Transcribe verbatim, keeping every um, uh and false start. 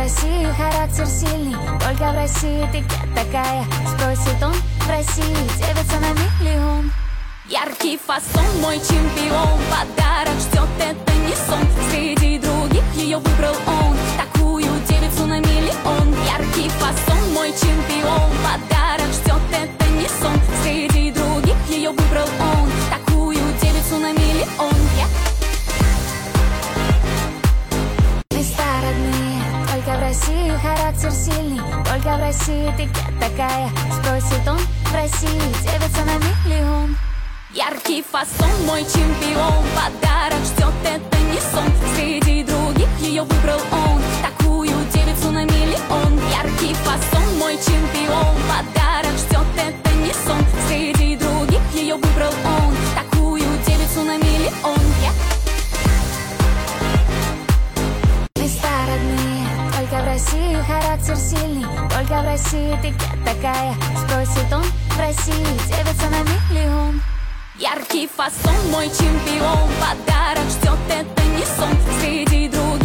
России характер сильный, только в России ты где такая? Спросит он в России, девица на миллион. Яркий фасон, мой чемпион, подарок ждет, это не сон. Среди других ее выбрал он, такую девицу на миллион. Яркий фасон, мой чемпион, подарок ждет, это не сон. Среди других ее выбрал он, такую девицу на миллион. Yeah. Места родные, только в России характер сильный, только в России ты где такая? Спросит он в России, девица на миллион. Яркий фасон, мой чемпион, подарок ждет, это не сон. Среди других ее выбрал он, такую девицу на миллион. Яркий фасон, мой чемпион, подарок ждет, это не сон. Среди других ее выбрал он, такую девицу на миллион. Yeah. Места родные, только в России характер сильный, только в России ты где такая? Спросит он в России, девица на миллион. Яркий фасон, мой чемпион, подарок ждет, это не сон. Среди других